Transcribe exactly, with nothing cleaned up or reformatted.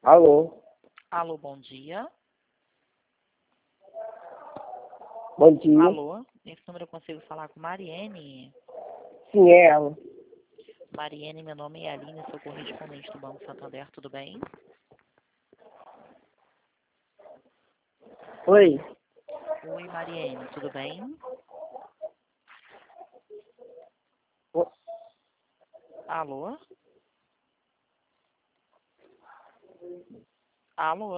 Alô? Alô, bom dia. Bom dia. Alô, nesse número eu consigo falar com Mariene? Sim, é ela. Mariene, meu nome é Aline, sou correspondente do Banco Santander, tudo bem? Oi. Oi, Mariene, tudo bem? O- Alô? Alô?